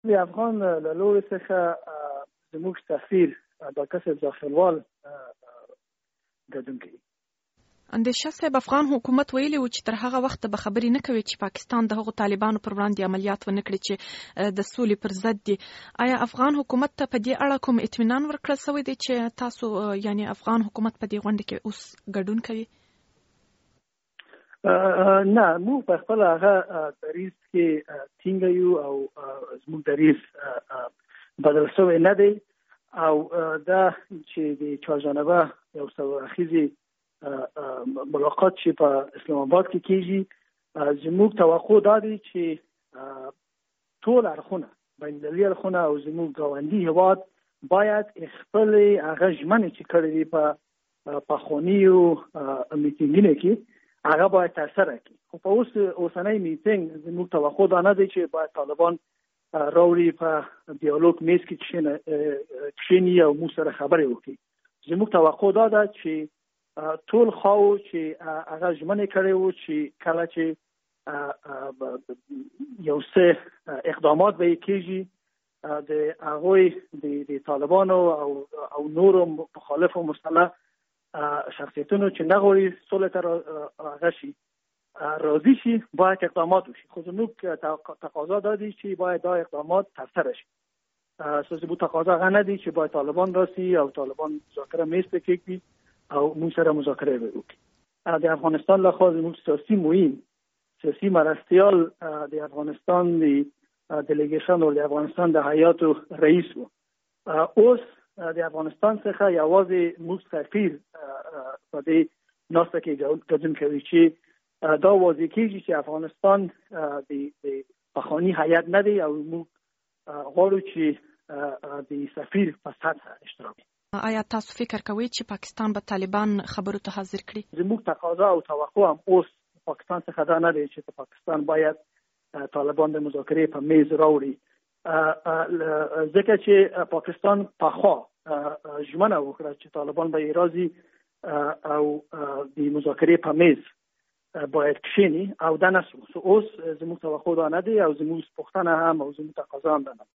د افغان له لوري څخه زموږ سفیر دا کسب داخلوال ګډون کوي. اندیشه صاحب، افغان حکومت ویلي و چې تر هغه وخت به خبرې نه کوي چې پاکستان د هغو طالبانو پر وړاندې عملیات ونه کړي چې د سولې پر ضد دي. آیا افغان حکومت ته په دې اړه کوم اطمینان ورکړل شوی دی چې تاسو یعنی افغان حکومت په دې غونډه کې اوس ګډون کوي؟ نه، موږ په خپل هغه دریځ کې ټینګ یو او زموږ دریځ بدل شوی نه دی او دا چې د چهارجانبه یو څو اخیزي ملاقات چې په اسلام آباد کې کیږي، زموږ توقع دا دی چې ټول اړخونه بین المللي اړخونه او زموږ ګاونډي هیواد باید خپل هغه ژمنې چې کړې دي په پخوانیو میټینګونو کې هغه باید ترسره کړي. خو په اوسنۍ میټینګ زموږ توقع دا نه دی چې باید طالبان راوړي په ډیالوګ میز کې کښیني او موږ سره خبرې وکړي. زموږ توقع دا ده چې ټول خواو چې هغه ژمنې کړې وو چې کله چې یو څه اقدامات به یې کېږي د هغوی د طالبانو او نورو مخالفو مسلح شخصیتونو چې نه غواړي سولې ته هغه شي راضي شي، باید اقدامات وشي. خو زموږ تقاضا دا دی چې باید دا اقدامات ترسره شي. زموږ تقاضا هغه نه دی چې باید طالبان راسي او طالبان مذاکره میز ته کېږدي او موږ سره مذاکره وکړي. د افغانستان لخوا زموږ سیاسي معین، سیاسي مرستیال د افغانستان د دلیګیشن او د افغانستان د هیاتو رئیس و. اوس د افغانستان څخه یوازې موږ سفیر په دې ناسته کې ګډون کوي چې دا واضح کېږي چې افغانستان د پخواني هیات نه دی او موږ غواړو چې د سفیر په سطح اشتراک. آیا تاسو فکر کوئ چې پاکستان به طالبان خبرو ته حاضر کړي؟ زموږ تقاضا او توقع هم اوس پاکستان څخه دا نه دی چې پاکستان باید طالبان د مذاکرې په میز راوړي، ځکه چې پاکستان پخوا ژمنه وکړه چې طالبان به یې راځي او د مذاکرې په میز باید کښینی او دا نشو. اوس زموږ توقع دا نه دی او زموږ پوښتنه هم او زموږ تقاضا هم ده نه.